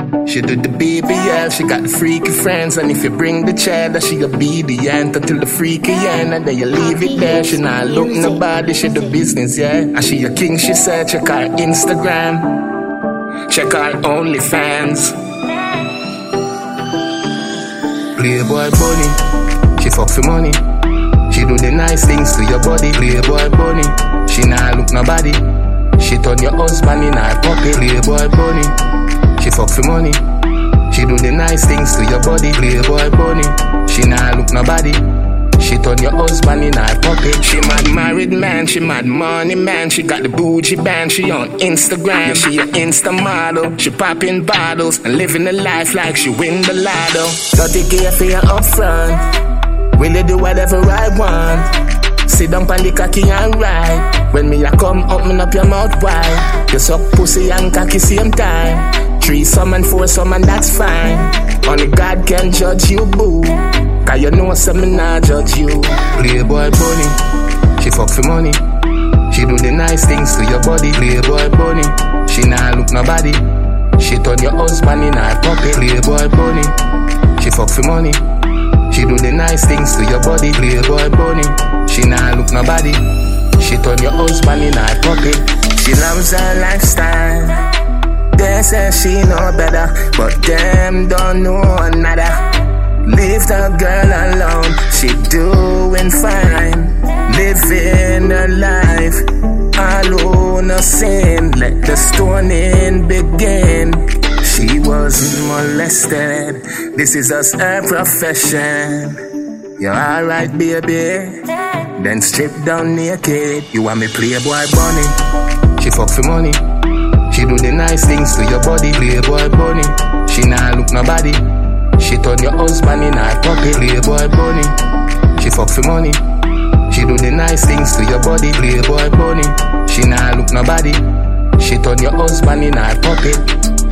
She do the BBL, she got the freaky friends. And if you bring the cheddar, she a BDN until the freaky end. And then you leave it there, she not look nobody, she do business, yeah. And she a king, she said, check her Instagram, check her OnlyFans. Playboy bunny, she fuck for money. She do the nice things to your body. Playboy bunny, she not look nobody. She turn your husband in her pocket. Playboy bunny, she fuck for money. She do the nice things to your body. Playboy bunny, she nah look nobody. She turn your husband in her pocket. She mad married man, she mad money man. She got the bougie band, she on Instagram. Yeah, she a Insta model. She popping bottles and living a life like she win the lotto. Dirty gear for you up front. Will you do whatever I want? Sit down on the cocky and ride. When me a come, open up your mouth wide. You suck pussy and cocky same time. 3 and 4 and that's fine. Only God can judge you, boo. Cause you know some me not judge you. Playboy bunny, she fuck for money. She do the nice things to your body. Playboy bunny, she nah look nobody. She turn your husband in her pocket. Playboy bunny, she fuck for money. She do the nice things to your body. Playboy bunny, she nah look nobody. She turn your husband in her pocket. She loves her lifestyle. They say she know better, but them don't know nada. Leave the girl alone, she doing fine. Living her life, alone a sin. Let the stoning begin. She wasn't molested, this is just her profession. You're alright, baby, then strip down naked. You want me Playboy bunny, she fuck for money. She do the nice things to your body. Playboy bunny, she nah look nobody. She turn your husband in her pocket. Playboy bunny, she fuck for money. She do the nice things to your body. Playboy bunny, she nah look nobody. She turn your husband in her pocket.